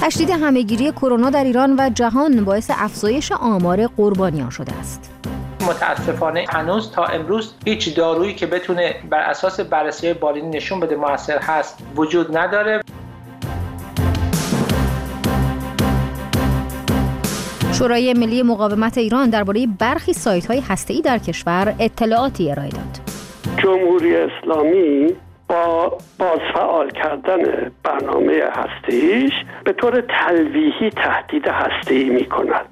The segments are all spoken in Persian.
تشدید همه‌گیری کرونا در ایران و جهان باعث افزایش آمار قربانیان شده است. متاسفانه هنوز تا امروز هیچ دارویی که بتونه بر اساس بررسی بالینی نشون بده مؤثر هست وجود نداره. شورای ملی مقاومت ایران درباره برخی سایت‌های هسته‌ای در کشور اطلاعاتی ارائه داد. جمهوری اسلامی با بازفعال کردن برنامه هسته‌ایش به طور تلویحی تهدید هسته‌ای می‌کند.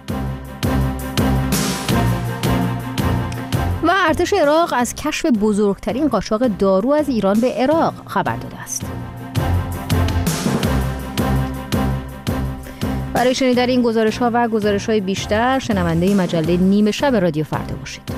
و ارتش عراق از کشف بزرگترین قاچاق دارو از ایران به عراق خبر داده است. برای شنیدن این گزارش‌ها و گزارش‌های بیشتر شنونده مجله نیمه شب رادیو فردا باشید.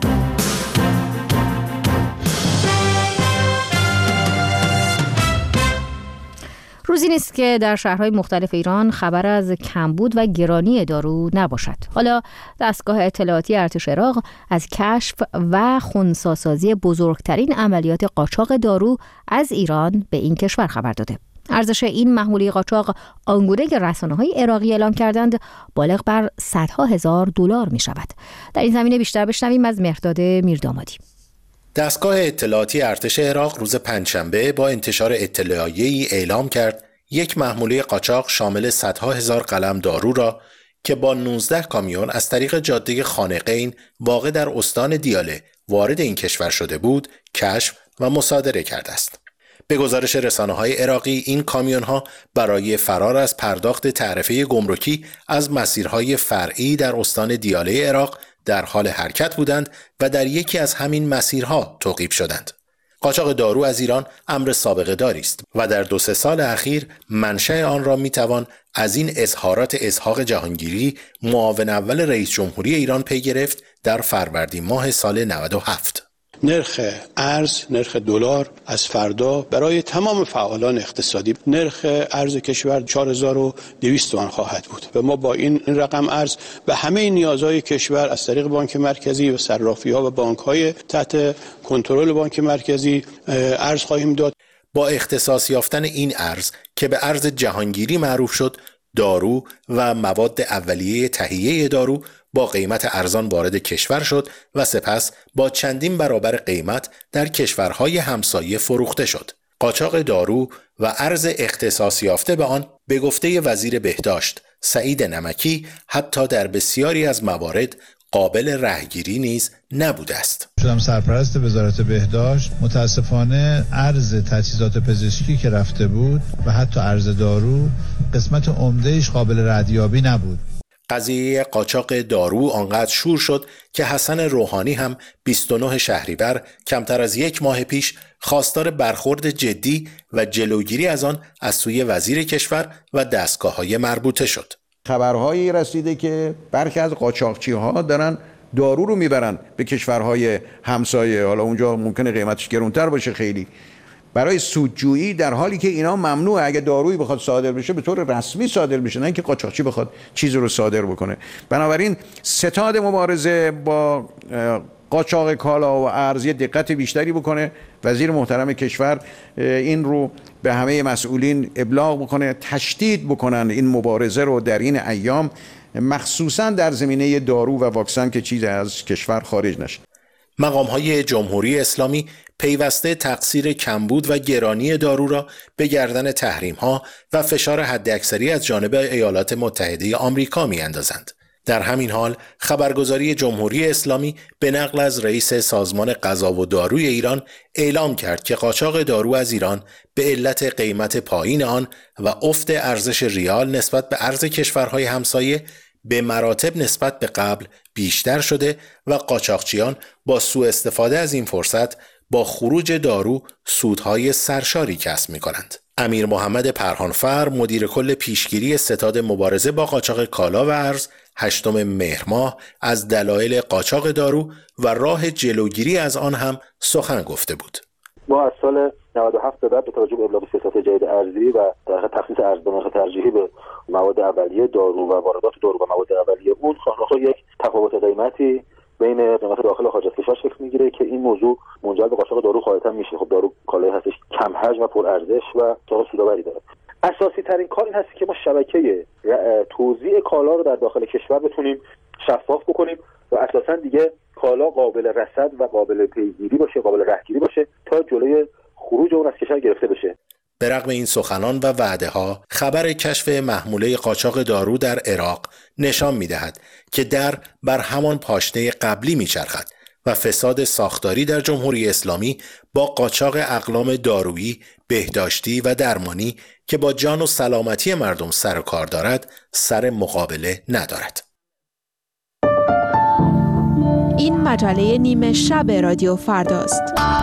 روزی نیست که در شهرهای مختلف ایران خبر از کمبود و گرانی دارو نباشد. حالا دستگاه اطلاعاتی ارتش عراق از کشف و خنثی‌سازی بزرگترین عملیات قاچاق دارو از ایران به این کشور خبر داده. ارزش این محموله قاچاق آنگونه که رسانه‌های عراقی اعلام کردند بالغ بر صدها هزار دلار می شود. در این زمینه بیشتر بشنویم از مهرداد میردامادی. دستگاه اطلاعاتی ارتش عراق روز پنجشنبه با انتشار اطلاعیه‌ای اعلام کرد یک محموله قاچاق شامل صدها هزار قلم دارو را که با 19 کامیون از طریق جاده خانقین واقع در استان دیاله وارد این کشور شده بود کشف و مصادره کرده است. به گزارش رسانه‌های عراقی این کامیون‌ها برای فرار از پرداخت تعرفه گمرکی از مسیرهای فرعی در استان دیاله عراق در حال حرکت بودند و در یکی از همین مسیرها توقیف شدند. قاچاق دارو از ایران امر سابقه داری است و در 2-3 سال اخیر منشأ آن را میتوان از این اظهارات اسحاق جهانگیری معاون اول رئیس جمهوری ایران پی گرفت در فروردین ماه سال 97. نرخ ارز، نرخ دلار از فردا برای تمام فعالان اقتصادی نرخ ارز کشور 4200 تومان خواهد بود و ما با این رقم ارز به همه نیازهای کشور از طریق بانک مرکزی و صرافی‌ها و بانک‌های تحت کنترل بانک مرکزی ارز خواهیم داد. با اختصاص یافتن این ارز که به ارز جهانگیری معروف شد، دارو و مواد اولیه تهیه دارو با قیمت ارزان وارد کشور شد و سپس با چندین برابر قیمت در کشورهای همسایه فروخته شد. قاچاق دارو و ارز اختصاص یافته به آن به گفته وزیر بهداشت سعید نمکی حتی در بسیاری از موارد قابل رهگیری نیز نبوده است. شدم سرپرست وزارت بهداشت. متاسفانه ارز تجهیزات پزشکی که رفته بود و حتی ارز دارو قسمت عمده‌اش قابل ردیابی نبود. قضیه قاچاق دارو آنقدر شور شد که حسن روحانی هم 29 شهریور کمتر از 1 ماه پیش خواستار برخورد جدی و جلوگیری از آن از سوی وزیر کشور و دستگاه‌های مربوطه شد. خبرهایی رسیده که برخی از قاچاقچی‌ها دارن دارو رو میبرن به کشورهای همسایه، حالا اونجا ممکنه قیمتش گرانتر باشه خیلی، برای سودجویی، در حالی که اینا ممنوعه. اگه دارویی بخواد صادر بشه به طور رسمی صادر بشه، نه اینکه قاچاقچی بخواد چیزی رو صادر بکنه. بنابراین ستاد مبارزه با قاچاق کالا و ارز دقت بیشتری بکنه. وزیر محترم کشور این رو به همه مسئولین ابلاغ بکنه، تشدید بکنن این مبارزه رو در این ایام، مخصوصا در زمینه دارو و واکسن که چیز از کشور خارج نشه. مقام‌های جمهوری اسلامی پیوسته تقصیر کمبود و گرانی دارو را به گردن تحریم‌ها و فشار حداکثری از جانب ایالات متحده آمریکا می‌اندازند. در همین حال خبرگزاری جمهوری اسلامی به نقل از رئیس سازمان غذا و داروی ایران اعلام کرد که قاچاق دارو از ایران به علت قیمت پایین آن و افت ارزش ریال نسبت به ارز کشورهای همسایه به مراتب نسبت به قبل بیشتر شده و قاچاقچیان با سوء استفاده از این فرصت با خروج دارو سودهای سرشاری کسب می‌کنند. امیر محمد پرهانفر مدیر کل پیشگیری ستاد مبارزه با قاچاق کالا و ارز 8 مهر ماه از دلایل قاچاق دارو و راه جلوگیری از آن هم سخن گفته بود. ما از سال 97 به بعد با توجه به ابلاغ سیاست جدید ارزی و در تخصیص ارز به نرخ ترجیحی به مواد اولیه دارو و واردات دارو و مواد اولیه اون خواهان یک تفاوت قیمتی بین قیمت داخل و خارج از کشور شکل میگیره که این موضوع منجر به قاچاق دارو خواهد میشه. خب دارو کالایی هستش کم حجم و پر ارزش و سودآوری داره. اساسی ترین کار این هست که ما شبکه توزیع کالا رو در داخل کشور بتونیم شفاف بکنیم و اساسا دیگه کالا قابل رصد و قابل پیگیری باشه، قابل رهگیری باشه تا جلوی خروج اون از کشور گرفته بشه. به رغم این سخنان و وعده‌ها، خبر کشف محموله قاچاق دارو در عراق نشان می‌دهد که بر همان پاشنه قبلی می‌چرخد و فساد ساختاری در جمهوری اسلامی با قاچاق اقلام دارویی، بهداشتی و درمانی که با جان و سلامتی مردم سر و کار دارد، سر مقابله ندارد. این مجله نیمه شب رادیو فرداست.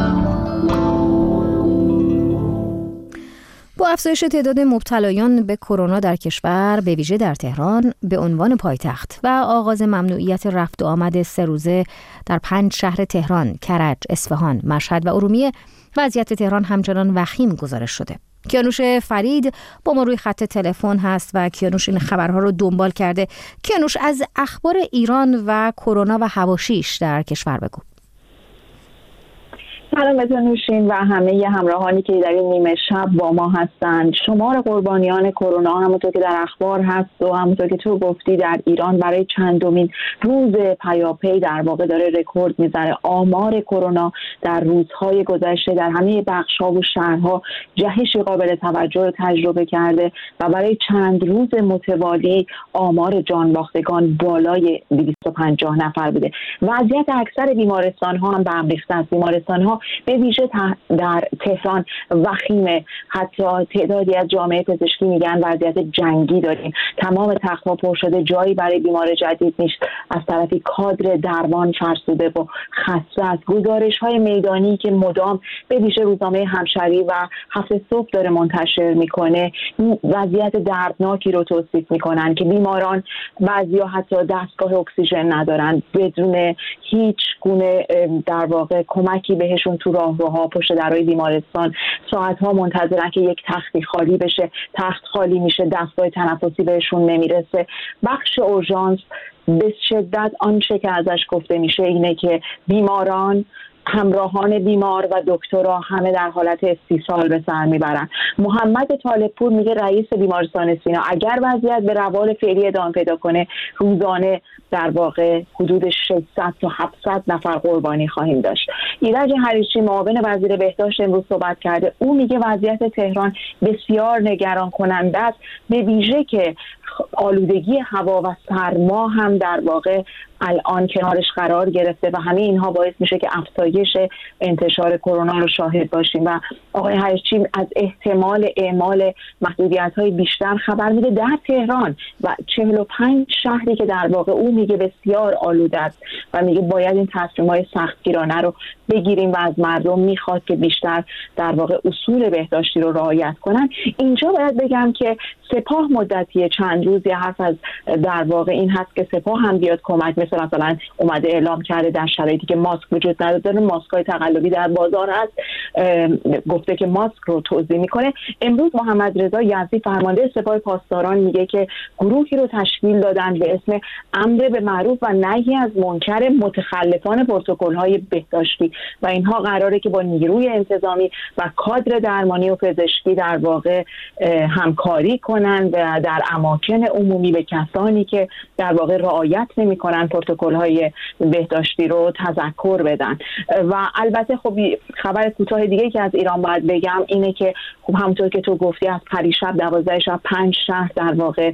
با افزایش تعداد مبتلایان به کرونا در کشور، به ویژه در تهران به عنوان پایتخت و آغاز ممنوعیت رفت و آمد 3 روزه در 5 شهر تهران، کرج، اصفهان، مشهد و ارومیه، وضعیت تهران همچنان وخیم گزارش شده. کیانوش فرید با ما روی خط تلفن هست و کیانوش این خبرها رو دنبال کرده. کیانوش، از اخبار ایران و کرونا و حواشیش در کشور بگو. سلام به نوشین و همه همراهانی که در این نیمه شب با ما هستند. شمار قربانیان کرونا همونطور که در اخبار هست و همونطور که تو گفتی در ایران برای چندمین روز پیاپی در واقع داره رکورد میزنه. آمار کرونا در روزهای گذشته در همه بخش‌ها و شهرها جهش قابل توجه رو تجربه کرده و برای چند روز متوالی آمار جانباختگان بالای 250 نفر بوده. وضعیت اکثر بیمارستان‌ها هم به هم ریخته است. بیمارستان‌ها به ویژه در تهران وخیمه. حتی تعدادی از جامعه پزشکی میگن وضعیت جنگی داریم، تمام تخت‌ها پر شده، جایی برای بیمار جدید نیست. از طرفی کادر درمان فرسوده و خسته است. گزارش‌های میدانی که مدام به ویژه روزنامه همشهری و هفت صبح داره منتشر میکنه وضعیت دردناکی رو توصیف میکنن که بیماران بعضیا حتی دستگاه اکسیژن ندارن، بدون هیچ گونه در واقع کمکی بهشون تو راهروها پشت درهای بیمارستان ساعت‌ها منتظرن که یک تختی خالی بشه. تخت خالی میشه، دستگاه تنفسی بهشون نمیرسه. بخش اورژانس به شدت آنچه که ازش گفته میشه اینه که بیماران، همراهان بیمار و دکترها همه در حالت استیصال به سر میبرن. محمد طالبپور میگه رئیس بیمارستان سینا اگر وضعیت به روال فعلی ادامه پیدا کنه روزانه در واقع حدود 600 تا 700 نفر قربانی خواهیم داشت. ایرج حریچی معاون وزیر بهداشت امروز صحبت کرده. او میگه وضعیت تهران بسیار نگران کننده است، به ویژه که آلودگی هوا و سرما هم در واقع الان کنارش قرار گرفته و همه اینها باعث میشه که افزایش انتشار کرونا رو شاهد باشیم. و آقای حریچی از احتمال اعمال محدودیت‌های بیشتر خبر میده در تهران و 45 شهری که در واقع او میگه بسیار آلوده است و میگه باید این تصمیم‌های سختگیرانه رو بگیریم و از مردم میخواد که بیشتر در واقع اصول بهداشتی رو رعایت کنن. اینجا باید بگم که سپاه مدتی چند روزی حرف از در واقع این هست که سپاه هم بیاد کمک، مثلا اومده اعلام کرده در شرایطی که ماسک وجود نداره، ماسک‌های تقلبی در بازار هست، گفته که ماسک رو توزیع میکنه. امروز محمد رضا یزدی فرمانده سپاه پاسداران میگه که گروهی رو تشکیل دادن به اسم امر به معروف و نهی از منکر متخلفان پروتکل‌های بهداشتی و اینها قراره که با نیروی انتظامی و کادر درمانی و پزشکی در واقع همکاری کنن و در اماکن عمومی به کسانی که در واقع رعایت نمی‌کنن پروتکل‌های بهداشتی رو تذکر بدن. و البته خب خبر کوتاه دیگه که از ایران باید بگم اینه که خب همونطور که تو گفتی از پریشب 12 شب 5 شهر در واقع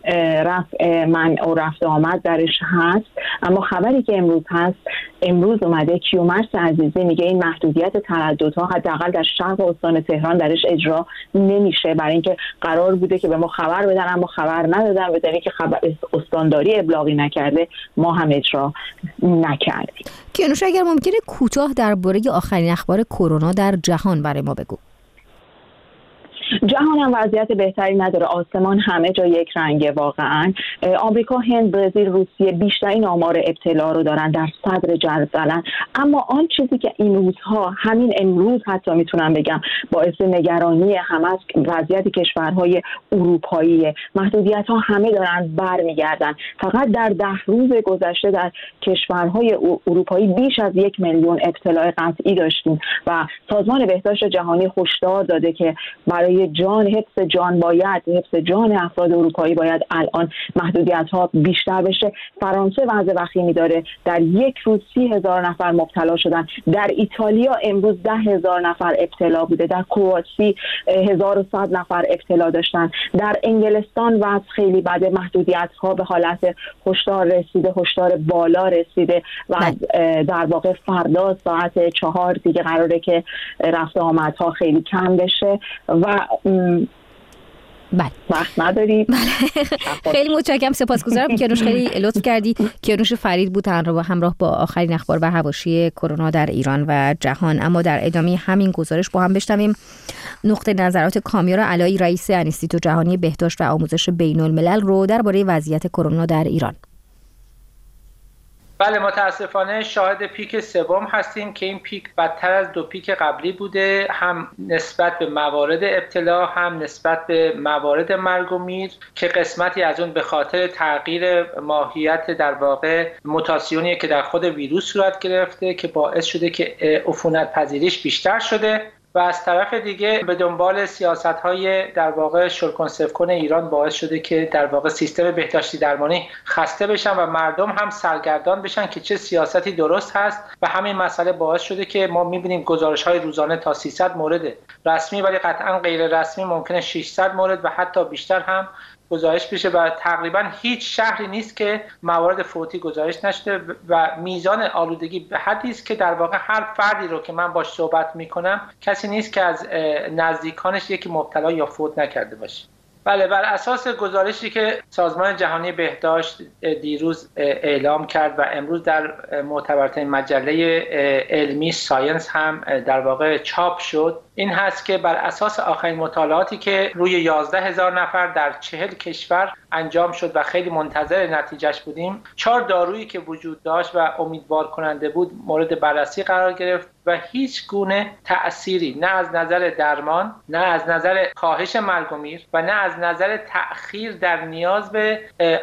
منع و رفت آمد درش هست. اما خبری که امروز هست، امروز اومده کیومرث عزیزی میگه این محدودیت ترددها حداقل در شرق استان تهران درش اجرا نمیشه، برای اینکه قرار بوده که به ما خبر بدن اما خبر ندادن، به دلیلی که خبر استانداری ابلاغی نکرده ما هم اجرا نکردیم. کیانوش اگر ممکنه کوتاه درباره آخرین اخبار کرونا در جهان برای ما بگو. جهان هم وضعیت بهتری نداره، آسمان همه جا یک رنگه واقعا. آمریکا، هند، برزیل، روسیه بیشترین آمار ابتلا رو دارن، در صدر جدولن. اما آن چیزی که این روزها، همین امروز حتی میتونم بگم باعث نگرانی همه است وضعیت کشورهای اروپایی. محدودیت ها همه دارن برمیگردن. فقط در 10 روز گذشته در کشورهای اروپایی بیش از 1 میلیون ابتلا قطعی داشتیم و سازمان بهداشت جهانی هشدار داده که برای برای حفظ جان افراد اروپایی باید الان محدودیت‌ها بیشتر بشه. فرانسه وضع وخیمی داره، در یک روز 30,000 نفر مبتلا شدن. در ایتالیا امروز 10,000 نفر ابتلا بوده. در کرواسی 1,100 نفر ابتلا داشتن. در انگلستان وضع خیلی بده، محدودیت‌ها به حالت هشدار بالا رسیده و در واقع فردا ساعت 4 دیگه قراره که رفت آمدها خیلی کم بشه و وقت نداریم. خیلی متشکرم، سپاسگزارم کیانوش، خیلی لطف کردی. کیانوش فرید بود همراه با آخرین اخبار و حواشی کرونا در ایران و جهان. اما در ادامه همین گزارش با هم بشنویم نقطه نظرات کامیار علایی، رئیس انستیتو جهانی بهداشت و آموزش بین الملل رو درباره وضعیت کرونا در ایران. بله، متاسفانه شاهد پیک سوم هستیم که این پیک بدتر از 2 پیک قبلی بوده، هم نسبت به موارد ابتلا هم نسبت به موارد مرگ و میر، که قسمتی از اون به خاطر تغییر ماهیت در واقع موتاسیونی که در خود ویروس صورت گرفته که باعث شده که عفونت پذیریش بیشتر شده و از طرف دیگه به دنبال سیاست‌های در واقع شلکن‌سفکن ایران باعث شده که در واقع سیستم بهداشتی درمانی خسته بشن و مردم هم سرگردان بشن که چه سیاستی درست هست و همین مسئله باعث شده که ما می‌بینیم گزارش‌های روزانه تا 300 مورد رسمی ولی قطعاً غیر رسمی ممکنه 600 مورد و حتی بیشتر هم گزارش بشه و تقریبا هیچ شهری نیست که موارد فوتی گزارش نشده و میزان آلودگی به حدی است که در واقع هر فردی رو که من باش صحبت میکنم کسی نیست که از نزدیکانش یکی مبتلا یا فوت نکرده باشه. بله، بر اساس گزارشی که سازمان جهانی بهداشت دیروز اعلام کرد و امروز در معتبرترین مجله علمی ساینس هم در واقع چاپ شد، این هست که بر اساس آخرین مطالعاتی که روی 11,000 نفر در 40 کشور انجام شد و خیلی منتظر نتیجهش بودیم، 4 دارویی که وجود داشت و امیدوار کننده بود مورد بررسی قرار گرفت و هیچ گونه تأثیری نه از نظر درمان، نه از نظر کاهش مرگ و میر و نه از نظر تأخیر در نیاز به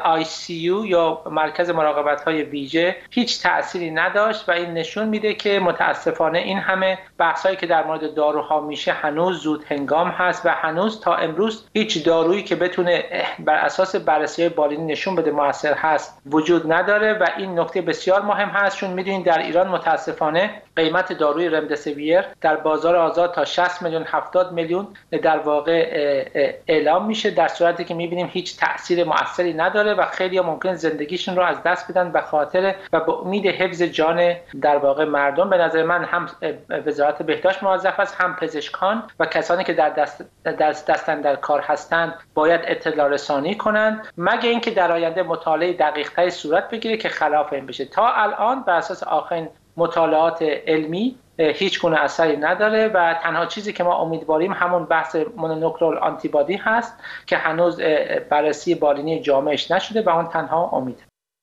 ICU یا مرکز مراقبت‌های ویژه هیچ تأثیری نداشت و این نشون میده که متاسفانه این همه بحثایی که در مورد داروها میشه هنوز زود هنگام هست و هنوز تا امروز هیچ دارویی که بتونه بر اساس بررسی‌های بالینی نشون بده موثر هست وجود نداره و این نکته بسیار مهم هست، چون میدونید در ایران متاسفانه قیمت داروی رمدسیویر در بازار آزاد تا 60 میلیون 70 میلیون در واقع اعلام میشه، در صورتی که میبینیم هیچ تأثیر مؤثری نداره و خیلی‌ها ممکن زندگیشون رو از دست بدن به خاطر و به امید حفظ جان در واقع مردم. به نظر من هم وزارت بهداشت موظف است، هم پزشکان و کسانی که دستن در کار هستند باید اطلاع رسانی کنند، مگه اینکه در آینده مطالعه دقیق‌تری صورت بگیره که خلاف این بشه. تا الان بر اساس آخرین مطالعات علمی هیچ گونه اثری نداره و تنها چیزی که ما امیدواریم همون بحث مونونوکلئال آنتیبادی هست که هنوز بررسی بالینی جامعش نشده و اون تنها امید.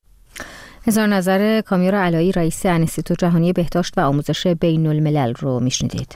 هزار نظر کامیار علایی، رئیس انستیتو جهانی بهداشت و آموزش بین الملل رو میشنیدید.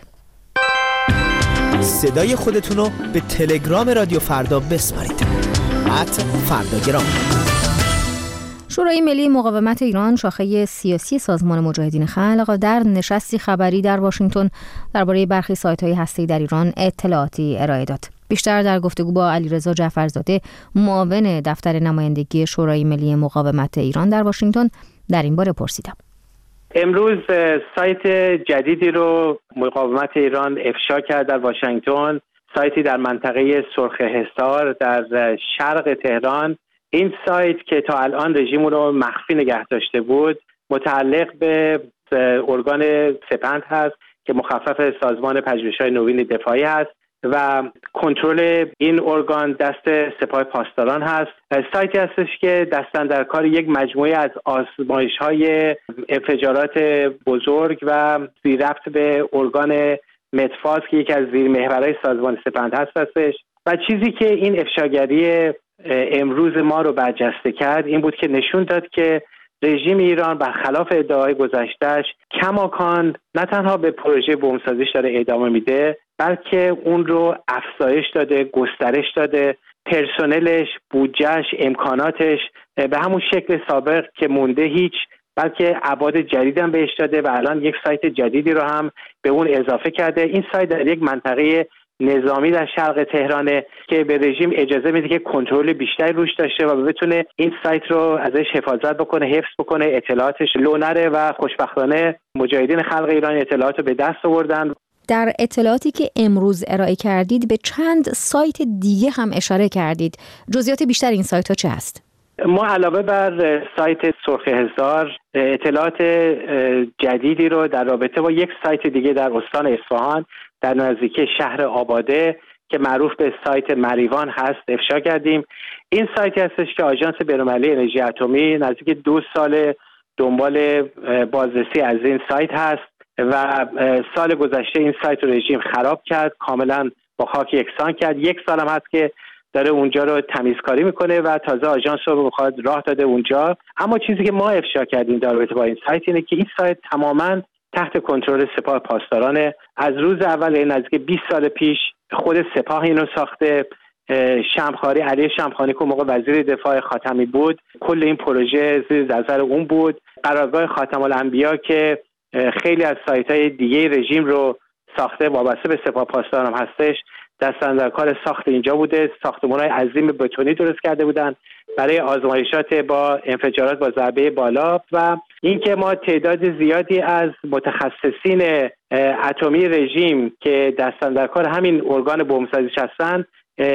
صدای خودتون رو به تلگرام رادیو فردا بسپارید. @فرداگرام. شورای ملی مقاومت ایران، شاخه سیاسی سازمان مجاهدین خلق، در نشستی خبری در واشنگتن درباره برخی سایت‌های هسته‌ای در ایران اطلاعاتی ارائه داد. بیشتر در گفتگو با علیرضا جعفرزاده، معاون دفتر نمایندگی شورای ملی مقاومت ایران در واشنگتن، در این باره پرسیدم. امروز سایت جدیدی رو مقاومت ایران افشا کرد در واشنگتن، سایتی در منطقه سرخ حصار در شرق تهران. این سایت که تا الان رژیم رو مخفی نگه داشته بود متعلق به ارگان سپند هست که مخفف سازمان پژوهش‌های نوین دفاعی هست و کنترل این ارگان دست سپاه پاسداران هست. سایتی هستش که دستن در کار یک مجموعه از آزمایش‌های انفجارات بزرگ و زیر ربط به ارگان مدفاز که یکی از زیر محورهای سازمان سپند هستش و چیزی که این افشاگری امروز ما رو برجسته کرد این بود که نشون داد که رژیم ایران برخلاف ادعای گذشتهش کماکان نه تنها به پروژه بمبسازیش داره ادامه میده بلکه اون رو افزایش داده، گسترش داده، پرسنلش، بودجهش، امکاناتش به همون شکل سابق که مونده هیچ، بلکه ابعاد جدید هم بهش داده و الان یک سایت جدیدی رو هم به اون اضافه کرده. این سایت در یک منطقه نظامی در شرق تهرانه که به رژیم اجازه میده که کنترل بیشتری روش داشته و بتونه این سایت رو ازش حفاظت بکنه، حفظ بکنه، اطلاعاتش لو نره و خوشبختانه مجاهدین خلق ایران اطلاعات رو به دست آوردن. در اطلاعاتی که امروز ارائه کردید به چند سایت دیگه هم اشاره کردید. جزئیات بیشتر این سایت ها چه هست؟ ما علاوه بر سایت سرخ حصار اطلاعات جدیدی رو در رابطه با یک سایت دیگه در استان اصفهان در نزدیکی شهر آباده که معروف به سایت مریوان هست افشا کردیم. این سایتی هستش که آژانس بین‌المللی انرژی اتمی نزدیک 2 سال دنبال بازرسی از این سایت هست و سال گذشته این سایت رو رژیم خراب کرد، کاملا با خاک یکسان کرد. 1 سال هم هست که داره اونجا رو تمیزکاری میکنه و تازه آژانس رو بخواد راه داده اونجا. اما چیزی که ما افشا کردیم در رابطه با این سایت اینه که این سایت تماما تحت کنترل سپاه پاسداران. از روز اول نزدیک 20 سال پیش خود سپاه اینو ساخته. شمخانی، علی شمخانی که موقع وزیر دفاع خاتمی بود، کل این پروژه زیر نظر اون بود. قرارگاه خاتم الانبیا که خیلی از سایت‌های دیگه رژیم رو ساخته وابسته به سپاه پاسداران هستش، دستن در کار ساخت اینجا بوده. ساختمان‌های عظیم بتونی درست کرده بودن برای آزمایشات با انفجارات با ضربه بالا و اینکه ما تعداد زیادی از متخصصین اتمی رژیم که دستن در کار همین ارگان بمبسازی هستن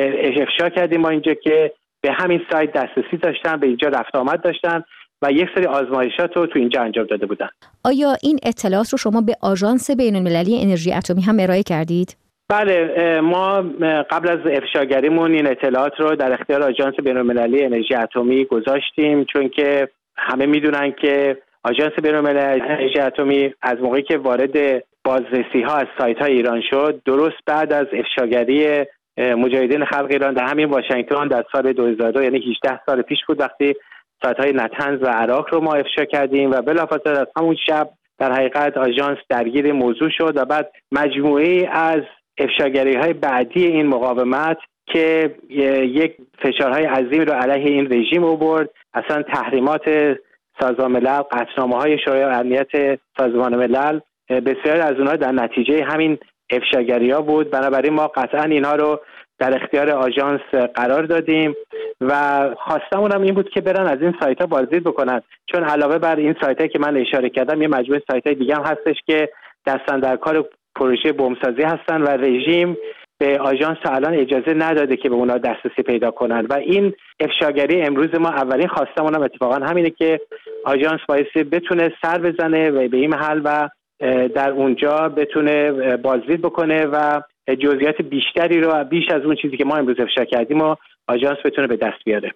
افشا کردیم ما اینجا که به همین سایت دسترسی داشتن، به اینجا رفت آمد داشتن و یک سری آزمایشات رو تو اینجا انجام داده بودن. آیا این اطلاعات رو شما به آژانس بین‌المللی انرژی اتمی هم ارائه کردید؟ بله، ما قبل از افشاگریمون این اطلاعات رو در اختیار آژانس بین‌المللی انرژی اتمی گذاشتیم، چون که همه میدونن که آژانس بین‌المللی انرژی اتمی از موقعی که وارد بازرسی‌ها از سایت‌های ایران شد، درست بعد از افشاگری مجاهدین خلق ایران در همین واشنگتن در سال 2002 یعنی 18 سال پیش بود وقتی سایت‌های نتنز و عراق رو ما افشا کردیم و بلافاصله از همون شب در حقیقت آژانس درگیر موضوع شد و بعد مجموعه‌ای از افشاگری‌های بعدی این مقاومت که یک فشارهای عظیمی رو علیه این رژیم آورد. اصلا تحریمات سازمان ملل، قطعنامه‌های شورای امنیت سازمان ملل، بسیاری از اونها در نتیجه همین افشاگری‌ها بود. بنابراین ما قطعا اینها رو در اختیار آژانس قرار دادیم و خواستمون هم این بود که برن از این سایت‌ها بازدید بکنن، چون علاوه بر این سایت‌هایی که من اشاره کردم یه مجموعه سایت‌های دیگه هم هستش که دستن در کار پروژه بمبسازی هستن و رژیم به آژانس الان اجازه نداده که به اونا دسترسی پیدا کنن و این افشاگری امروز ما اولین خواستمون هم اتفاقا همینه که آژانس بایستی بتونه سر بزنه و به این محل و در اونجا بتونه بازدید بکنه و جزئیات بیشتری رو بیش از اون چیزی که ما امروز افشا کردیم و آژانس بتونه به دست بیاره.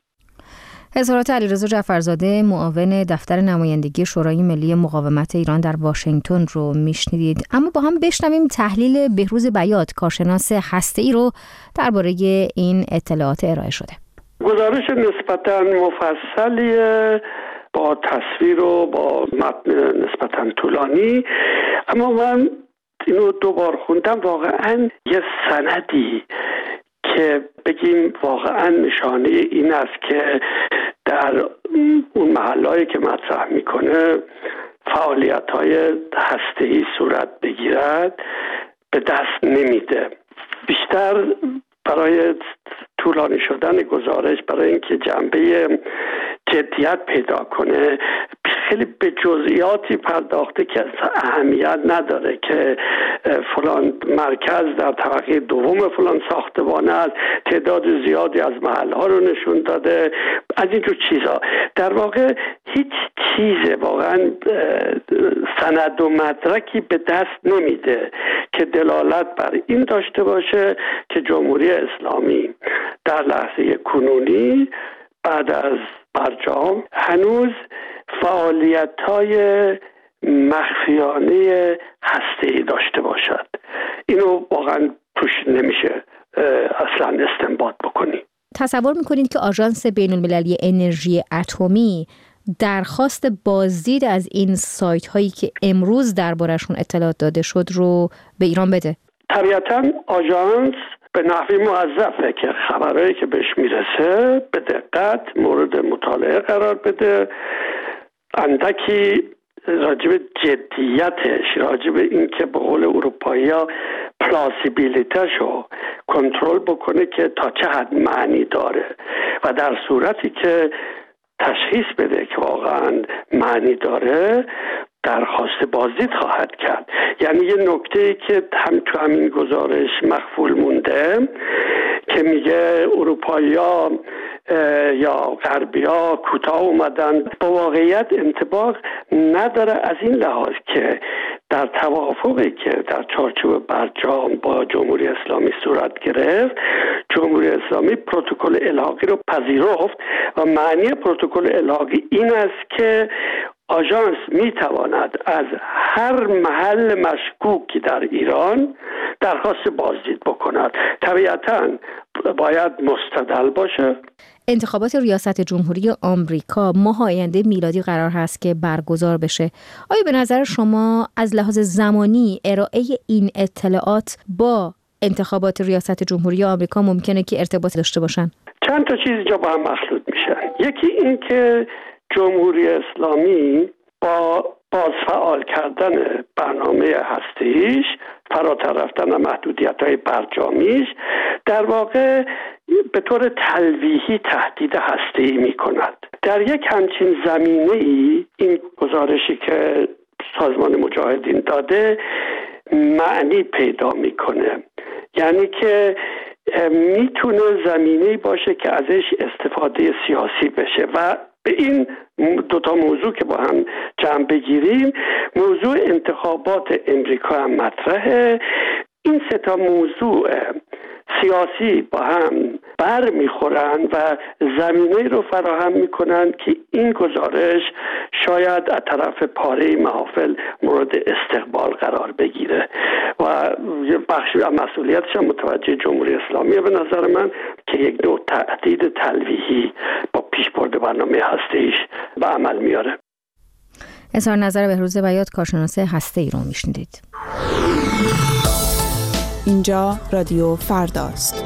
حضرت علیرضا جعفرزاده، معاون دفتر نمایندگی شورای ملی مقاومت ایران در واشنگتن رو میشنیدید. اما با هم بشنویم تحلیل بهروز بیات، کارشناس هسته‌ای رو درباره این اطلاعات ارائه شده. گزارش نسبتاً مفصلیه با تصویر و با متن نسبتاً طولانی، اما من اینو 2 بار خوندم. واقعاً یه سندی که بگیم واقعا نشانه این است که در اون محلهایی که مطرح میکنه فعالیت‌های هسته‌ای صورت بگیرد به دست نمیده. بیشتر برای طولانی شدن گزارش، برای اینکه جنبه جدیت پیدا کنه، خیلی به جزئیاتی پرداخته که اهمیت نداره که فلان مرکز در طبقه دوم فلان ساختمان است، تعداد زیادی از محلها رو نشون داده، از اینجور چیزا. در واقع هیچ چیز واقعا سند و مدرکی به دست نمیده که دلالت بر این داشته باشه که جمهوری اسلامی در لحظه کنونی بعد از برجام هنوز فعالیت‌های مخفیانه هسته‌ای داشته باشد. اینو واقعا توش نمیشه اصلا استنباط بکنی. تصور میکنید که آژانس بین‌المللی انرژی اتمی درخواست بازدید از این سایت هایی که امروز دربارشون اطلاعات داده شد رو به ایران بده؟ طبیعتاً آژانس به نحوی موظفه که خبرهایی که بهش میرسه به دقت مورد مطالعه قرار بده، اندکی راجب جدیتش، راجب این که به قول اروپایی‌ها پلاسیبیلیتشو کنترل بکنه که تا چه حد معنی داره و در صورتی که تشخیص بده که واقعا معنی داره درخواست بازدید خواهد کرد. یعنی یه نکته که تو همین گزارش مخفول مونده که میگه اروپایی‌ها یا غربی‌ها کوتاه اومدن، با واقعیت انطباق نداره از این لحاظ که در توافقی که در چارچوب برجام با جمهوری اسلامی صورت گرفت، جمهوری اسلامی پروتکل الحاقی رو پذیرفت و معنی پروتکل الحاقی این است که آژانس میتواند از هر محل مشکوکی در ایران درخواست بازدید بکند. طبیعتاً باید مستدل باشه. انتخابات ریاست جمهوری آمریکا ماه آینده میلادی قرار هست که برگزار بشه. آیا به نظر شما از لحاظ زمانی ارائه این اطلاعات با انتخابات ریاست جمهوری آمریکا ممکنه که ارتباط داشته باشن؟ چند تا چیز اینجا با هم مخلوط میشن. یکی این که جمهوری اسلامی با بازفعال کردن برنامه هسته‌ایش، فراتر رفتن محدودیت‌های برجامیش، در واقع به طور تلویحی تهدید هسته‌ای می‌کند. در یک همچین زمینه‌ای این گزارشی که سازمان مجاهدین داده معنی پیدا می‌کنه، یعنی که میتونه زمینه‌ای باشه که ازش استفاده سیاسی بشه و به این دوتا موضوع که با هم جمع بگیریم، موضوع انتخابات امریکا هم مطرحه. این سه تا موضوع سیاسی با هم بر میخورن و زمینه رو فراهم میکنن که این گزارش شاید از طرف پاره محافل مورد استقبال قرار بگیره و یه بخشی از مسئولیتش هم متوجه جمهوری اسلامیه به نظر من که یک نوع تهدید تلویحی با پیشبرد برنامه هسته‌ایش به عمل میاره. اظهار نظر بهروز بیات، کارشناس هسته‌ای رو میشنیدید. اینجا رادیو فرداست.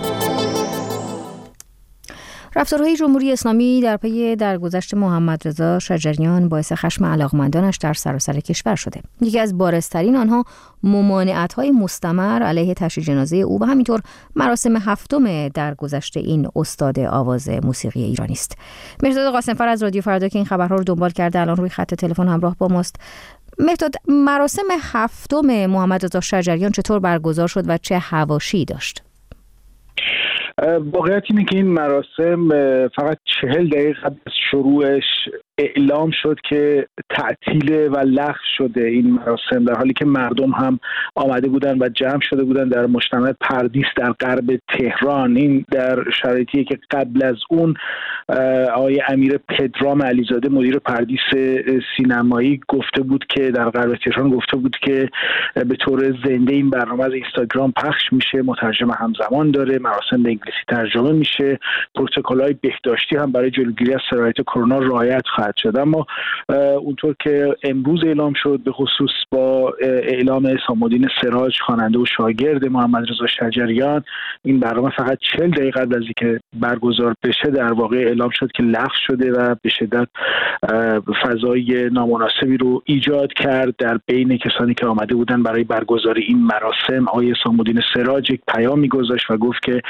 رفتارهای جمهوری اسلامی در پی درگذشت محمد رضا شجریان باعث خشم علاقمندانش در سراسر کشور شده. یکی از بارزترین آنها ممانعت‌های مستمر علیه تشییع جنازه او و همینطور مراسم هفتم درگذشت این استاد آواز موسیقی ایرانی است. مهرداد قاسمفر از رادیو فردا که این خبرها رو دنبال کرده الان روی خط تلفن همراه با ماست. مهرداد، مراسم هفتم محمد رضا شجریان چطور برگزار شد و چه حواشی داشت؟ واقعیت اینه که این مراسم فقط 40 دقیقه قبل از شروعش اعلام شد که تعطیل و لغو شده این مراسم، در حالی که مردم هم آمده بودن و جمع شده بودن در مجتمع پردیس در غرب تهران. این در شرایطیه که قبل از اون آقای امیر پدرام علیزاده مدیر پردیس سینمایی گفته بود که در غرب تهران گفته بود که به طور زنده این برنامه از اینستاگرام پخش میشه، مترجم همزمان داره، مراسم به انگلیسی ترجمه میشه، پروتکل‌های بهداشتی هم برای جلوگیری از سرایت کرونا رعایت خواهد شد. اما اونطور که امروز اعلام شد، به خصوص با اعلام حسام‌الدین سراج خواننده و شاگرد محمد رضا شجریان، این برنامه فقط 40 دقیقه قبل از اینکه برگزار بشه در واقع اعلام شد که لغو شده و به شدت فضای نامناسبی رو ایجاد کرد در بین کسانی که آمده بودن برای برگزاری این مراسم. آقای حسام‌الدین سراج یک پیامی گذاشت و گفت که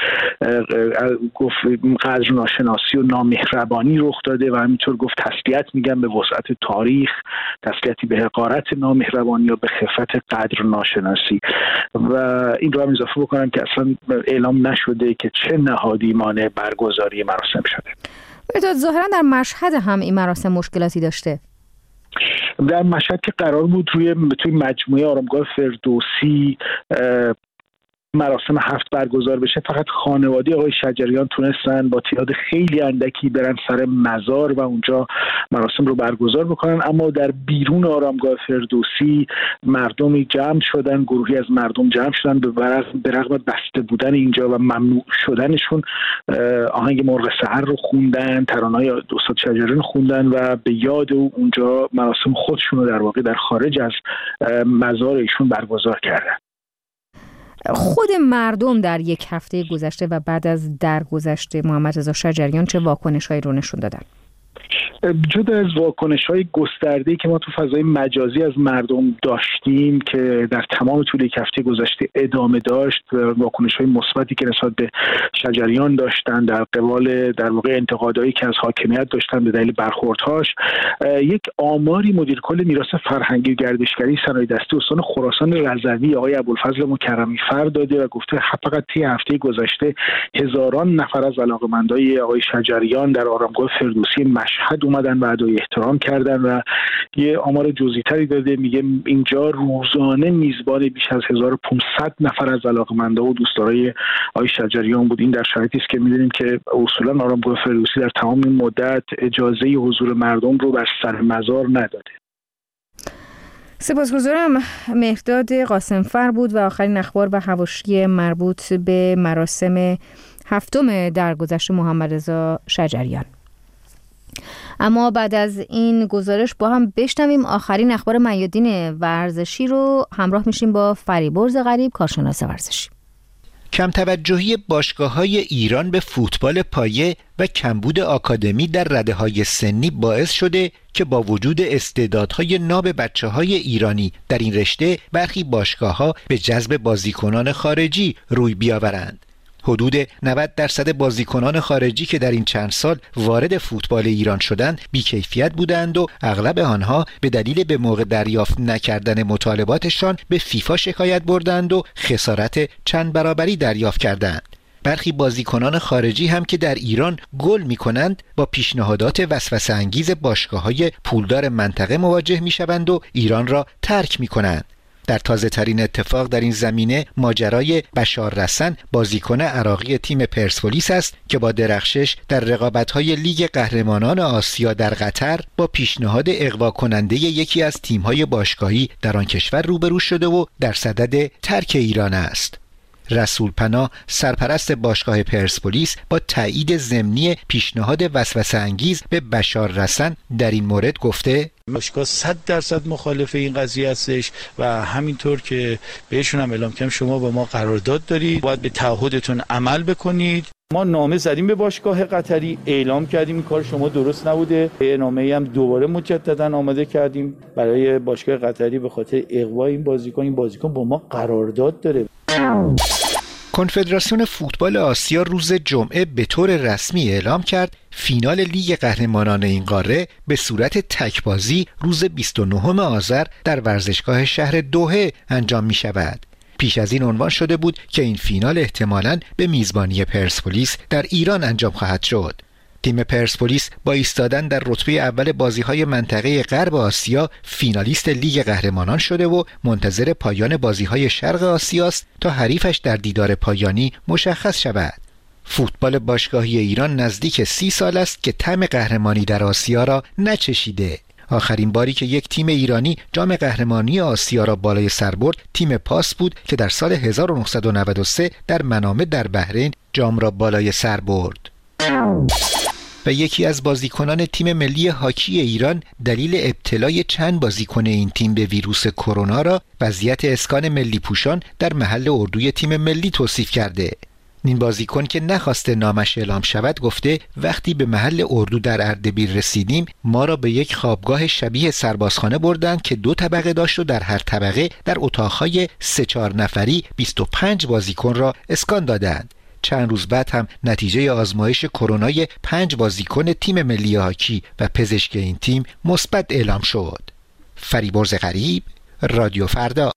قدر ناشناسی و نامهربانی رخ داده و همینطور گفت تسلیت میگم به وسعت تاریخ، تسلیتی به حقارت نامهربانی و به خفت قدر ناشناسی. و این رو هم اضافه بکنم که اصلا اعلام نشده که چه نهادی مانع برگزاری مراسم شده. ظاهرا در مشهد هم این مراسم مشکلاتی داشته. در مشهد که قرار بود توی مجموعه آرامگاه فردوسی مراسم هفت برگزار بشه، فقط خانواده آقای شجریان تونستن با تعداد خیلی اندکی برن سر مزار و اونجا مراسم رو برگزار بکنن. اما در بیرون آرامگاه فردوسی مردمی جمع شدن، گروهی از مردم جمع شدن، به رغم بسته بودن اینجا و ممنوع شدنشون آهنگ مرغ سحر رو خوندن، ترانه‌های استاد شجریان خوندن و به یاد او اونجا مراسم خودشون رو در واقع در خارج از مزار ایشون برگزار کردن. خود مردم در یک هفته گذشته و بعد از درگذشت محمد رضا شجریان چه واکنش‌هایی رو نشون دادن؟ جدا از واکنش‌های گسترده‌ای که ما تو فضای مجازی از مردم داشتیم که در تمام طول یک هفته گذشته ادامه داشت، واکنش‌های مثبتی که نسبت به شجریان داشتن در قبال در واقع انتقادایی که از حاکمیت داشتن به دلیل برخوردهاش، یک آماری مدیر کل میراث فرهنگی و گردشگری صنایع دستی استان خراسان رضوی آقای ابوالفضل مکرمی فر داده و گفته فقط طی هفته گذشته هزاران نفر از علاقه‌مندای آقای شجریان در آرامگاه فردوسی مشهد اومدن و ادای احترام کردن و یه آمار جزئی‌تری داده، میگه اینجا روزانه میزبان بیش از 1500 نفر از علاقه‌مندا و دوستدارای آقای شجریان بود. این در شرایطی است که می‌دونیم که اصولاً آرامگاه فردوسی در تمام این مدت اجازه حضور مردم رو بر سر مزار نداده. سپاسگزارم. مهرداد قاسمفر بود و آخرین اخبار و حواشی مربوط به مراسم هفتم درگذشت محمد رضا شجریان. اما بعد از این گزارش با هم بشنویم آخرین اخبار میادین ورزشی رو. همراه میشیم با فریبرز غریب، کارشناس ورزشی. کم توجهی باشگاه‌های ایران به فوتبال پایه و کمبود آکادمی در رده‌های سنی باعث شده که با وجود استعدادهای ناب بچه‌های ایرانی در این رشته برخی باشگاه‌ها به جذب بازیکنان خارجی روی بیاورند. حدود 90% بازیکنان خارجی که در این چند سال وارد فوتبال ایران شدند بی‌کیفیت بودند و اغلب آنها به دلیل به موقع دریافت نکردن مطالباتشان به فیفا شکایت بردند و خسارت چند برابری دریافت کردند. برخی بازیکنان خارجی هم که در ایران گل می‌کنند با پیشنهادات وسوسه انگیز باشگاه‌های پولدار منطقه مواجه می‌شوند و ایران را ترک می‌کنند. در تازه ترین اتفاق در این زمینه ماجرای بشار رسن، بازیکن عراقی تیم پرسپولیس است که با درخشش در رقابت‌های لیگ قهرمانان آسیا در قطر با پیشنهاد اغوا کننده یکی از تیم‌های باشگاهی در آن کشور روبرو شده و در صدد ترک ایران است. رسول پناه سرپرست باشگاه پرسپولیس با تایید ضمنی پیشنهاد وسوسه انگیز به بشار رسن در این مورد گفته باشگاه 100% مخالف این قضیه هستش و همینطور که بهشون هم اعلام کردم شما با ما قرارداد دارید، باید به تعهدتون عمل بکنید. ما نامه زدیم به باشگاه قطری، اعلام کردیم این کار شما درست نبوده. نامه هم دوباره مجددا آماده کردیم برای باشگاه قطری به خاطر اغوای این بازیکن با ما قرارداد داره. کنفدراسیون فوتبال آسیا روز جمعه به طور رسمی اعلام کرد فینال لیگ قهرمانان این قاره به صورت تکبازی روز 29 آذر در ورزشگاه شهر دوحه انجام می شود. پیش از این عنوان شده بود که این فینال احتمالاً به میزبانی پرسپولیس در ایران انجام خواهد شد. تیم پرسپولیس با ایستادن در رتبه اول بازی‌های منطقه غرب آسیا فینالیست لیگ قهرمانان شده و منتظر پایان بازی‌های شرق آسیاست تا حریفش در دیدار پایانی مشخص شود. فوتبال باشگاهی ایران نزدیک 30 سال است که طعم قهرمانی در آسیا را نچشیده. آخرین باری که یک تیم ایرانی جام قهرمانی آسیا را بالای سر برد تیم پاس بود که در سال 1993 در منامه در بحرین جام را بالای سر برد. و یکی از بازیکنان تیم ملی هاکی ایران دلیل ابتلای چند بازیکن این تیم به ویروس کرونا را وضعیت اسکان ملی پوشان در محل اردوی تیم ملی توصیف کرده. این بازیکن که نخواسته نامش اعلام شود گفته وقتی به محل اردو در اردبیل رسیدیم ما را به یک خوابگاه شبیه سربازخانه بردند که 2 طبقه داشت و در هر طبقه در اتاقهای 3-4 نفری 25 بازیکن را اسکان دادند. چند روز بعد هم نتیجه آزمایش کرونای 5 بازیکن تیم ملی هاکی و پزشک این تیم مثبت اعلام شد. فریبرز غریب، رادیو فردا.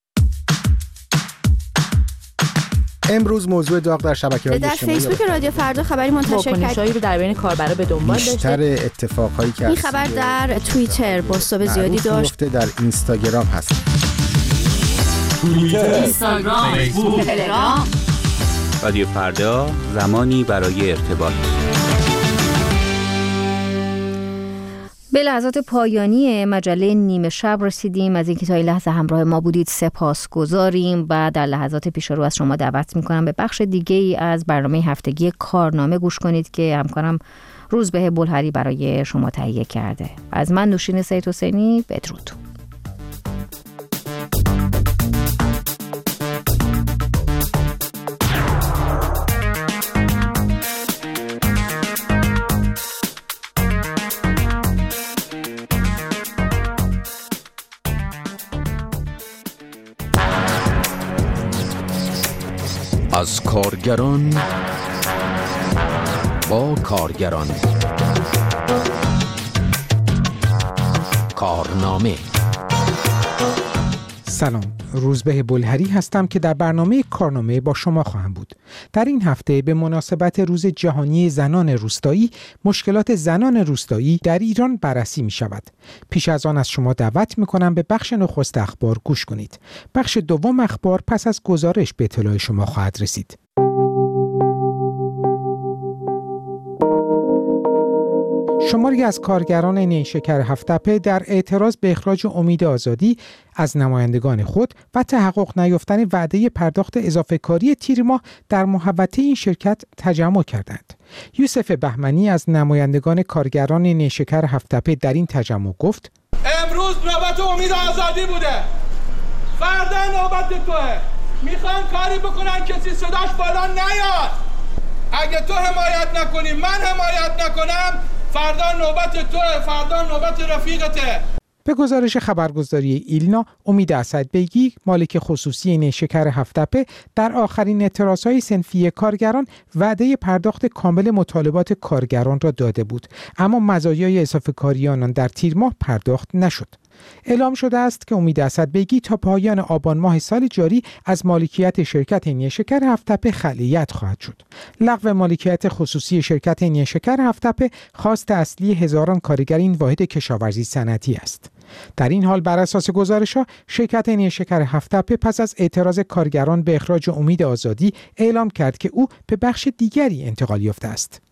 امروز موضوع داغ در شبکه‌های در اجتماعی فیسبوک رادیو فردا خبری منتشر کرد رو در بین کاربرا به دنبال داشته. بیشتر اتفاقهایی که این خبر در توییتر بازتاب زیادی داشت. در اینستاگرام هست. توییتر، اینستاگرام، فیسبوک، تلگرام. رادیو فردا، زمانی برای ارتباط. به لحظات پایانی مجله نیمه شب رسیدیم. از اینکه تا این لحظه همراه ما بودید سپاسگزاریم و در لحظات پیش رو از شما دعوت میکنم به بخش دیگه ای از برنامه هفتگی کارنامه گوش کنید که همکارم روزبه بلهری برای شما تهیه کرده. از من نوشین سید حسینی، بدرود. از کارگران با کارگران. کارنامه. سلام، روزبه بلهری هستم که در برنامه کارنامه با شما خواهم بود. در این هفته به مناسبت روز جهانی زنان روستایی، مشکلات زنان روستایی در ایران بررسی می شود. پیش از آن از شما دعوت می کنم به بخش نخست اخبار گوش کنید. بخش دوم اخبار پس از گزارش به اطلاع شما خواهد رسید. شماری از کارگران نیشکر هفت‌تپه در اعتراض به اخراج امید آزادی از نمایندگان خود و تحقق نیافتن وعده پرداخت اضافه کاری تیر ماه در محوطه این شرکت تجمع کردند. یوسف بهمنی از نمایندگان کارگران نیشکر هفت‌تپه در این تجمع گفت: امروز نوبت امید آزادی بوده، فردا نوبت توه. میخوان کاری بکنن کسی صداش بالا نیاد. اگه تو حمایت نکنی، من حمایت نکنم، فردا نوبت توه، فردا نوبت رفیقته. به گزارش خبرگزاری ایلنا، امید اسدبگی، مالک خصوصی نیشکر هفت‌تپه، در آخرین اعتراضهای صنفی کارگران وعده پرداخت کامل مطالبات کارگران را داده بود، اما مزایای اضافه کاری آنان در تیر ماه پرداخت نشد. اعلام شده است که امید اسدبگی تا پایان آبان ماه سال جاری از مالکیت شرکت نیشکر هفت‌تپه خلیعت خواهد شد. لغو مالکیت خصوصی شرکت نیشکر هفت‌تپه خواست اصلی هزاران کارگر این واحد کشاورزی صنعتی است. در این حال بر اساس گزارش‌ها، شرکت نیشکر هفت‌تپه پس از اعتراض کارگران به اخراج امید آزادی اعلام کرد که او به بخش دیگری انتقال یافته است.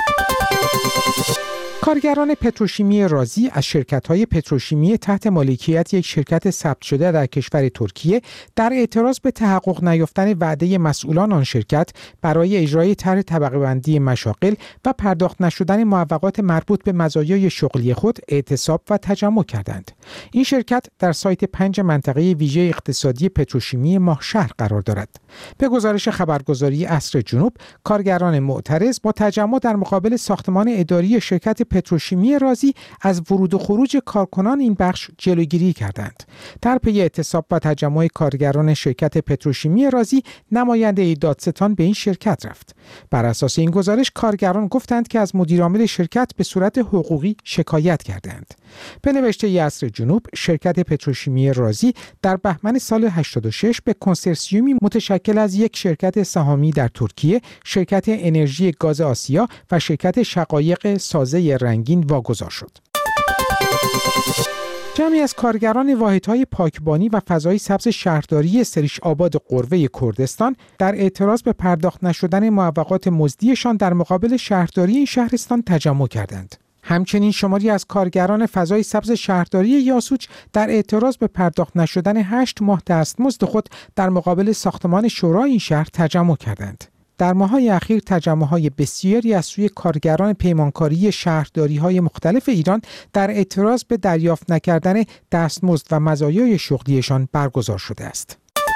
کارگران پتروشیمی رازی از شرکت‌های پتروشیمی تحت مالکیت یک شرکت ثبت شده در کشور ترکیه در اعتراض به تحقق نیافتن وعده مسئولان آن شرکت برای اجرای طرح طبقه‌بندی مشاغل و پرداخت نشدن معوقات مربوط به مزایای شغلی خود اعتصاب و تجمع کردند. این شرکت در سایت 5 منطقه ویژه اقتصادی پتروشیمی ماهشهر قرار دارد. به گزارش خبرگزاری عصر جنوب، کارگران معترض با تجمع در مقابل ساختمان اداری شرکت پتروشیمی رازی از ورود و خروج کارکنان این بخش جلوگیری کردند. در پی اعتصاب و تجمع کارگران شرکت پتروشیمی رازی، نماینده دادستان به این شرکت رفت. بر اساس این گزارش، کارگران گفتند که از مدیرعامل شرکت به صورت حقوقی شکایت کردند. به نوشته عصر جنوب، شرکت پتروشیمی رازی در بهمن سال 86 به کنسرسیومی متشکل از یک شرکت سهامی در ترکیه، شرکت انرژی گاز آسیا و شرکت شقایق سازه رنگین واگذار شد. جمعی از کارگران واحدهای پاکبانی و فضای سبز شهرداری سریش آباد قروه کردستان در اعتراض به پرداخت نشدن معوقات مزدیشان در مقابل شهرداری این شهرستان تجمع کردند. همچنین شماری از کارگران فضای سبز شهرداری یاسوج در اعتراض به پرداخت نشدن 8 ماه دستمزد خود در مقابل ساختمان شورای این شهر تجمع کردند. در ماه‌های اخیر تجمع‌های بسیاری از سوی کارگران پیمانکاری شهرداری‌های مختلف ایران در اعتراض به دریافت نکردن دستمزد و مزایای شغلیشان برگزار شده است.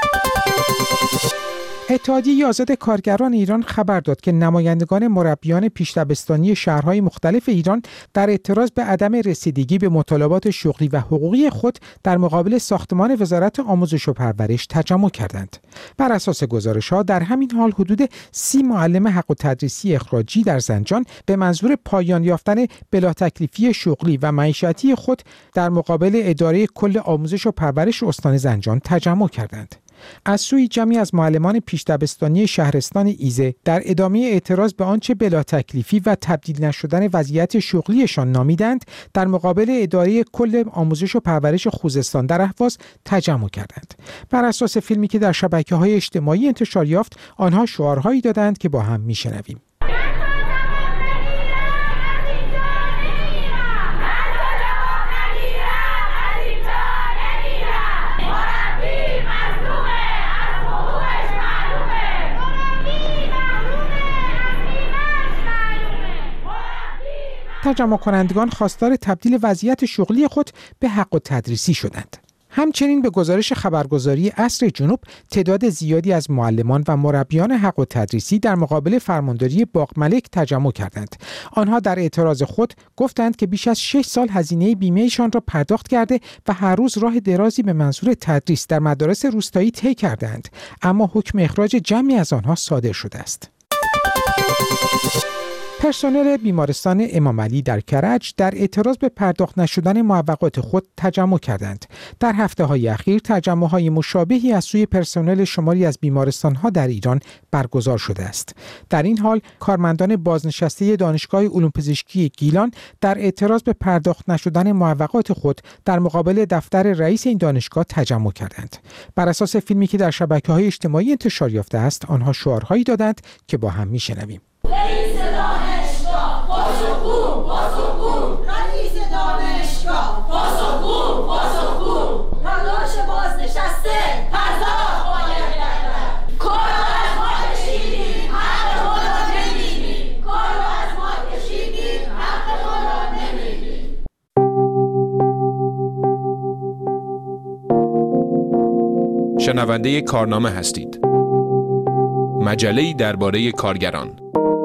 اتحادیه آزاد کارگران ایران خبر داد که نمایندگان مربیان پیش‌دبستانی شهرهای مختلف ایران در اعتراض به عدم رسیدگی به مطالبات شغلی و حقوقی خود در مقابل ساختمان وزارت آموزش و پرورش تجمع کردند. بر اساس گزارش‌ها، در همین حال حدود 30 معلم حق التدریسی اخراجی در زنجان به منظور پایان یافتن بلا تکلیفی شغلی و معیشتی خود در مقابل اداره کل آموزش و پرورش استان زنجان تجمع کردند. از سوی جمعی از معلمان پیش‌دبستانی شهرستان ایزه در ادامه اعتراض به آنچه بلا تکلیفی و تبدیل نشدن وضعیت شغلیشان نامیدند، در مقابل اداره کل آموزش و پرورش خوزستان در اهواز تجمع کردند. بر اساس فیلمی که در شبکه‌های اجتماعی انتشار یافت، آنها شعارهایی دادند که با هم میشنویم. تجمع کنندگان خواستار تبدیل وضعیت شغلی خود به حق التدریسی شدند. همچنین به گزارش خبرگزاری عصر جنوب تعداد زیادی از معلمان و مربیان حق التدریسی در مقابل فرمانداری باغ ملک تجمع کردند. آنها در اعتراض خود گفتند که بیش از 6 سال هزینه بیمه‌شان را پرداخت کرده و هر روز راه درازی به منظور تدریس در مدارس روستایی طی کردند، اما حکم اخراج جمعی از آنها صادر شده است. پرسنل بیمارستان امام علی در کرج در اعتراض به پرداخت نشدن معوقات خود تجمع کردند. در هفته‌های اخیر تجمع‌های مشابهی از سوی پرسنل شماری از بیمارستان‌ها در ایران برگزار شده است. در این حال کارمندان بازنشسته دانشگاه علوم پزشکی گیلان در اعتراض به پرداخت نشدن معوقات خود در مقابل دفتر رئیس این دانشگاه تجمع کردند. بر اساس فیلمی که در شبکه‌های اجتماعی انتشار یافته است، آنها شعارهایی دادند که با هم میشنویم. رئیس دانشگاه پاسخگو پاسخگو، رئیس دانشگاه پاسخگو پاسخگو، تلاش بازنشسته پرداخت باید گردد. کار از ما کشیدیم حق ما را نمیدیم، کار از ما کشیدیم حق ما را نمیدیم. شنونده کارنامه هستید. مجله‌ای درباره کارگران.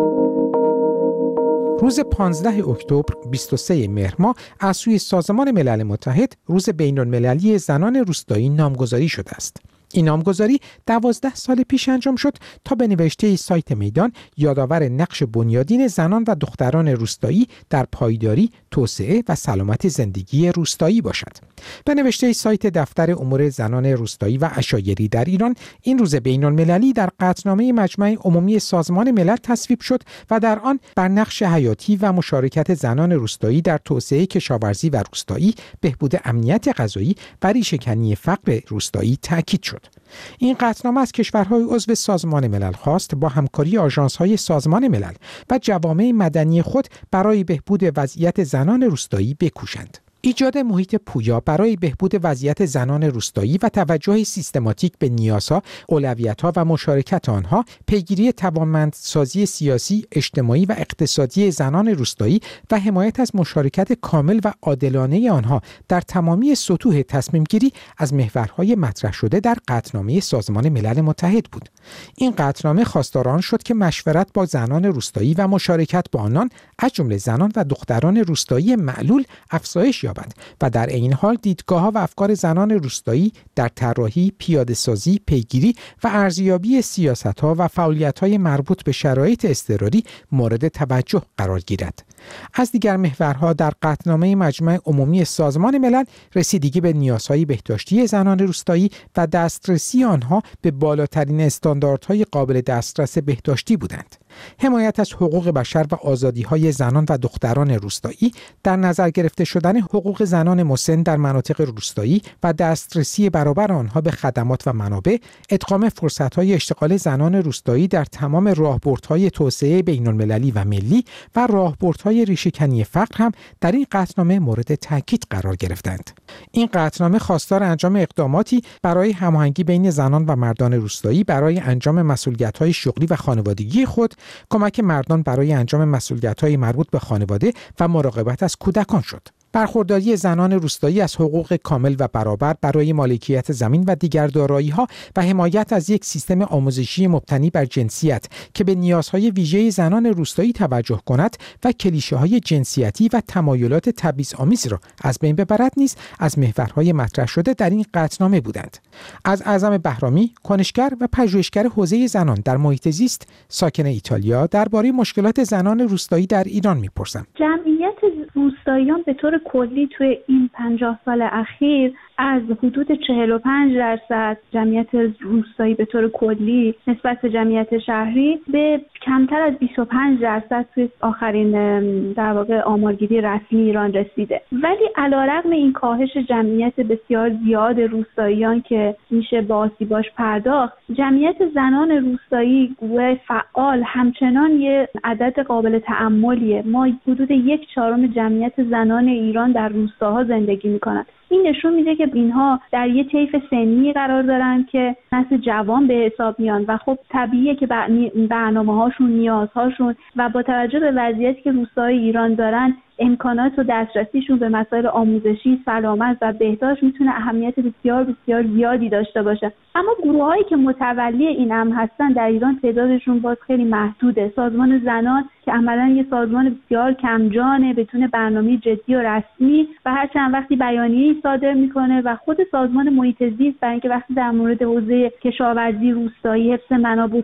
روز 15 اکتبر 23 مهر ماه از سوی سازمان ملل متحد روز بین‌المللی زنان روستایی نامگذاری شده است. این نامگذاری 12 سال پیش انجام شد تا به نوشته سایت میدان یادآور نقش بنیادین زنان و دختران روستایی در پایداری، توسعه و سلامت زندگی روستایی باشد. به نوشته سایت دفتر امور زنان روستایی و عشایری در ایران، این روز بین‌المللی در قطعنامه مجمع عمومی سازمان ملل تصویب شد و در آن بر نقش حیاتی و مشارکت زنان روستایی در توسعه کشاورزی و روستایی، بهبود امنیت غذایی و ریشه‌کنی فقر روستایی تاکید شد. این قطعنامه از کشورهای عضو سازمان ملل خواست با همکاری آژانس‌های سازمان ملل و جوامع مدنی خود برای بهبود وضعیت زنان روستایی بکوشند. ایجاد محیط پویا برای بهبود وضعیت زنان روستایی و توجه سیستماتیک به نیازها، اولویت‌ها و مشارکت آنها، پیگیری توانمندسازی سیاسی، اجتماعی و اقتصادی زنان روستایی و حمایت از مشارکت کامل و عادلانه آنها در تمامی سطوح تصمیم‌گیری از محورهای مطرح شده در قطعنامه سازمان ملل متحد بود. این قطعنامه خواستار آن شد که مشورت با زنان روستایی و مشارکت با آنان از جمله زنان و دختران روستایی معلول افزایش یابد و در این حال دیدگاه‌ها و افکار زنان روستایی در طراحی، پیاده‌سازی، پیگیری و ارزیابی سیاست‌ها و فعالیت‌های مربوط به شرایط اضطراری مورد توجه قرار گیرد. از دیگر محورها در قطعنامه مجمع عمومی سازمان ملل رسیدگی به نیازهای بهداشتی زنان روستایی و دسترسی آنها به بالاترین استانداردهای قابل دسترس بهداشتی بودند. حمایت از حقوق بشر و آزادی‌های زنان و دختران روستایی، در نظر گرفته شدن حقوق زنان مسن در مناطق روستایی و دسترسی برابر آنها به خدمات و منابع، ادغام فرصت‌های اشتغال زنان روستایی در تمام راهبردهای توسعه بین‌المللی و ملی و راهبردهای ریشه‌کنی فقر هم در این قطعنامه مورد تاکید قرار گرفتند. این قطعنامه خواستار انجام اقداماتی برای هماهنگی بین زنان و مردان روستایی برای انجام مسئولیت‌های شغلی و خانوادگی خود، کمک مردان برای انجام مسئولیت‌های مربوط به خانواده و مراقبت از کودکان شد. برخورداری زنان روستایی از حقوق کامل و برابر برای مالکیت زمین و دیگر دارایی‌ها و حمایت از یک سیستم آموزشی مبتنی بر جنسیت که به نیازهای ویژه زنان روستایی توجه کند و کلیشه‌های جنسیتی و تمایلات تبعیض‌آمیز را از بین ببرد نیز از محورهای مطرح شده در این قطعنامه بودند. از اعظم بهرامی، کنشگر و پژوهشگر حوزه زنان در محیط زیست ساکن ایتالیا درباره مشکلات زنان روستایی در ایران می‌پرسم. جمعیت روستاییان به طور کلی توی این 50 سال اخیر از حدود 45% جمعیت روستایی به طور کلی نسبت به جمعیت شهری به کمتر از 25% توی آخرین در واقع آمارگیری رسمی ایران رسیده. ولی علیرغم این کاهش جمعیت بسیار زیاد روستاییان که میشه با آسیباش پرداخت، جمعیت زنان روستایی گروه فعال همچنان یه عدد قابل تأملیه. ما حدود 1/4 جمعیت زنان ایران در روستاها زندگی میکنن. این نشون میده که اینها در یه طیف سنی قرار دارن که نسل جوان به حساب میان و خب طبیعیه که برنامه‌هاشون، نیازهاشون و با توجه به وضعیتی که روستاهای ایران دارن امکانات و دسترسیشون به مسائل آموزشی، سلامت و بهداشت میتونه اهمیت بسیار بسیار زیادی داشته باشه. اما گروه‌هایی که متولی این امر هستن در ایران تعدادشون باز خیلی محدوده. سازمان زنان که عملاً یه سازمان بسیار کمجانه بدون برنامه جدی و رسمی و هر چند وقتی بیانیه‌ای صادر میکنه و خود سازمان محیط زیست برای اینکه وقتی در مورد حوزه کشاورزی روستایی، حفظ منابع